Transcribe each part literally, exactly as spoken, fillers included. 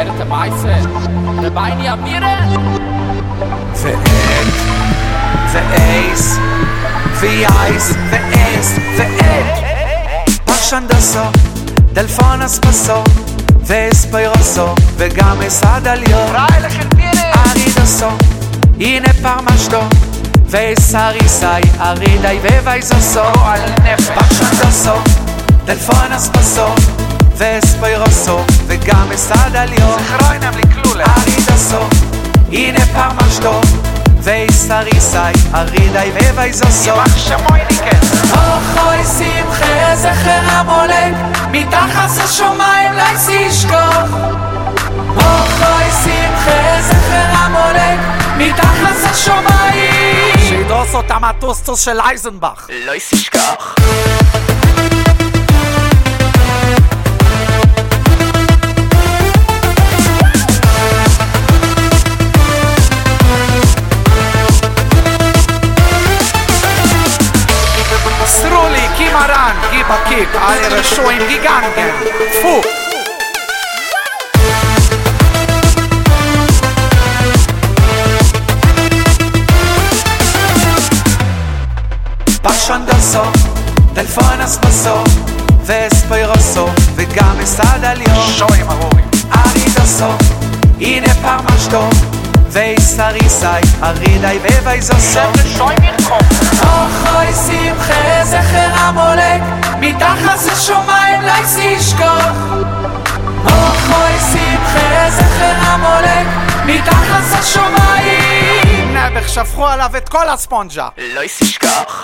מכיר את המייסר? רבייני אמירה? ואין, ואייס, ואייס, ואייס, ואין פרשן דסו, דלפונס פסו, ואספיירוסו, וגם אסד עליו ארי דסו, הנה פרמשתו, ואסריסאי, ארי די ווייזוסו פרשן דסו, דלפונס פסו, ואספיירוסו, וגם אסד עליו ארי דסו, הנה פרמשתו, ואסריסאי, ארי די ווייזוסו אוחוי שמחה זכר המולק, מתחת השמיים לייס ישכוח אוחוי שמחה זכר המולק, מתחת השמיים שידרוס אותם הטוסטוס של אייזנבך לייס ישכח Sruli, Kimaran, Giba Kik, alle Reshoim Giganten Fu פרשן דסו, דלפונס פסו, ואספיירוסו, וגם אסד עליו שוים ארורים ארי דסו, הנה פרמשתו, ואסריסאי, ארי די ווייזוסו אוחוי שמחה זכר המולק, מתחת השמיים לייס ישכוח אוחוי שמחה זכר המולק, מתחת השמיים נעבך שפכו עליו את כל הספונג'ה לייס ישכח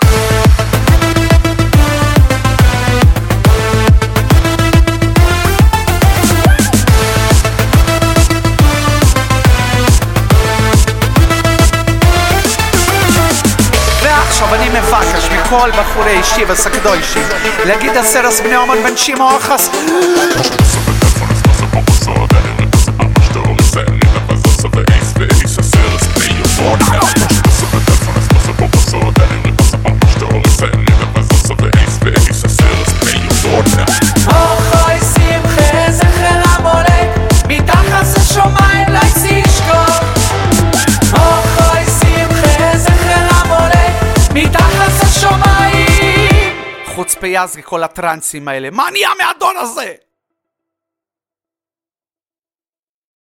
עכשיו אני מבקש מכל בחורי ישיבה סקדוישים להגיד הסרס בני אומן בן שימו אחס אוחוי שמחה זכר המולק, מתחת השמיים לייס ישכוח אוחוי שמחה זכר המולק, מתחת השמיים חוץ פייזרי כל הטרנסים האלה, מה נהיה מהאדון הזה?